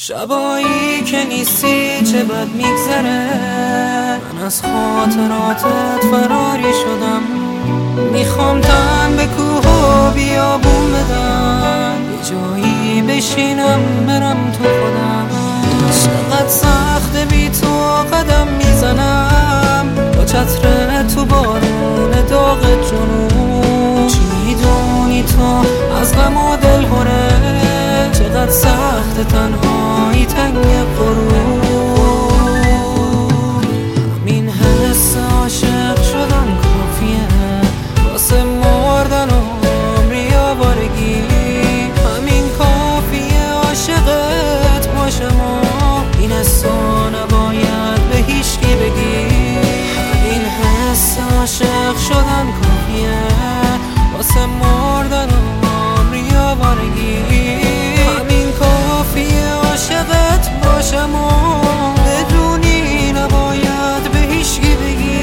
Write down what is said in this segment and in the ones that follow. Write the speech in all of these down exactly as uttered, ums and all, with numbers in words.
شبایی که نیستی چه بد میگذره، من از خاطراتت فراری شدم. میخوام تن به کوه و بیابون بدم، یه جایی بشینم برم تو خودم. چقدر سخت بی تو قدم میزنم، با چتر تو بارون داغ جنون. چی میدونی تو از غم و دل هره، چقدر سخت تنهایی تنگ غرور. همین حس عاشق شدن کافیه واسه مردن و عمری آوارگی. همین کافیه عاشقت باشم و این حسا نباید به هیچکی بگی. همین حس عاشق شدن کافیه واسه مردن و عمری آوارگی. همین کافیه عاشقت باشم و بدونی نباید به هیچکی بگی.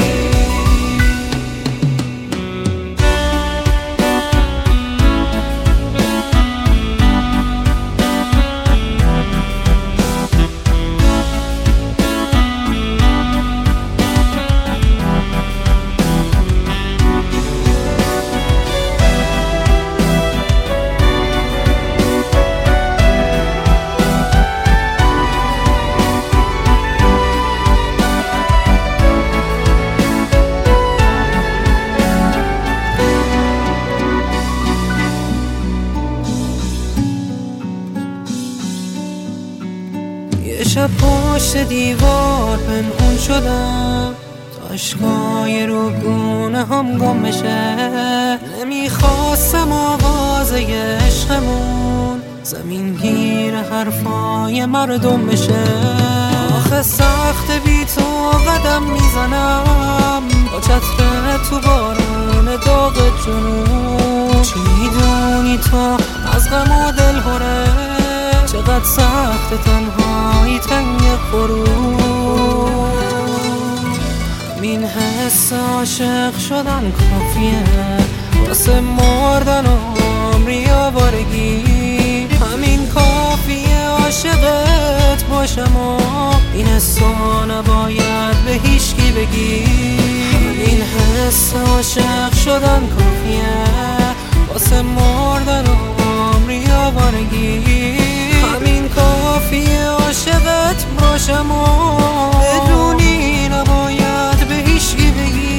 یه شب پشت دیوار پنهون شدم، تا اشکای رو گونه هم گم بشه. نمیخواستم آوازه عشقمون زمین گیر حرفای مردم بشه. آخه سخت بی تو قدم میزنم، با چتر تو بارون داغ جنون. چی میدونی تو از غم و دل هره، چقدر سخت تنهایی تنگ غرور. همین حس عاشق شدن کافیه واسه مردن و عمری آوارگی. همین کافیه عاشقت باشم و این حسا نباید به هیچکی بگی. همین حس عاشق شدن کافیه واسه مردن و عمری آوارگی. همین کافیه عاشقت باشم و بدونی نباید به هیچکی بگی.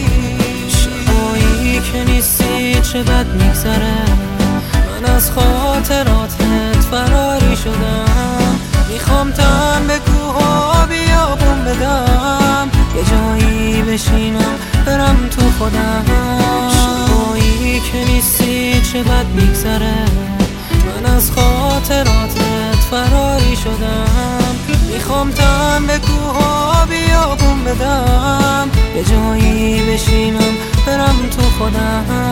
شبایی که نیستی چه بد میگذره، من از خاطراتت فراری شدم. میخوام تن به کوه و بیابون بدم، یه جایی بشینم برم تو خودم. شبایی که نیستی چه بد میگذره، من از خاطراتت فراری شدم. میخوام تن به کوه و بیابون بدم، یه جایی بشینم برم تو خودم.